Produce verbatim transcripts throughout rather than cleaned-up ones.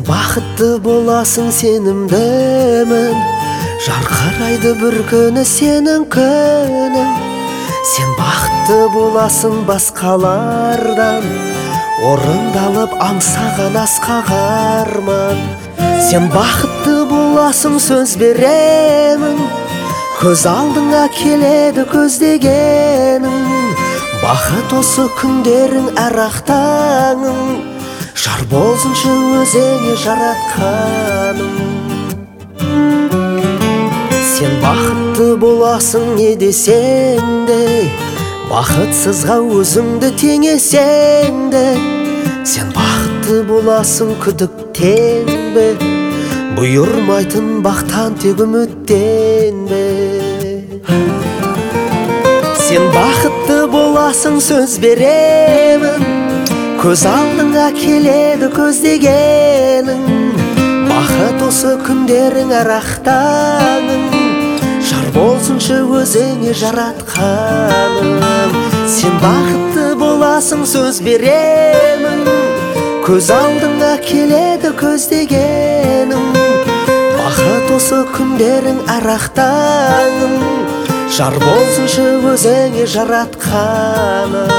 бақытты боласың сенімдімін, жарқырайды бір күні сенің күнің. Сен бақытты боласың басқалардан, орындалып аңсаған асқақ арман. Сен бақытты боласың сөз беремін, көз алдыңа келеді көздегенің. Бақыт осы күндерің әр ақтаңың, жар болсыншы өзіңе жаратқаным. Сен бақытты боласың не десең де, бақытсызға өзіңді теңесең де. Сен бақытты боласың күдіктенбе, бұйырмайтын бақтан тек үміттенбе. Сен бақытты боласың сөз беремін, көз алдыңа келеді көздегенің. Бақыт осы күндерің әр ақтаңың, жар болсыншы өзіңе жаратқаным. Сен бақытты боласың сөз беремін, көз алдыңа келеді көздегенің. Бақыт осы күндерің әр ақтаңың, жар болсыншы өзіңе жаратқаным.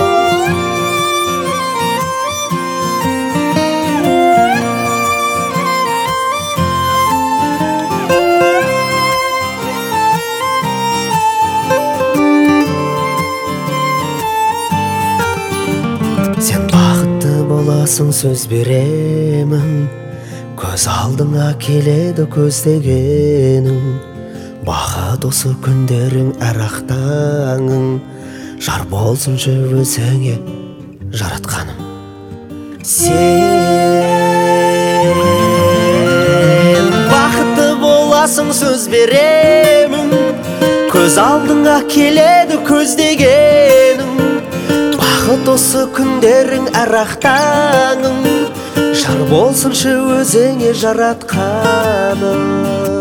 Сен бақытты боласың сөз беремін, көз алдыңа келеді көздегенің. Бақыт осы күндерің әр ақтаңың, жар болсыншы өзіңе жаратқаным. Сен бақытты боласың сөз беремін, көз алдыңа келеді көздегенің. Бақыт осы күндерің әр ақтаңың, жар болсыншы өзіңе жаратқаным.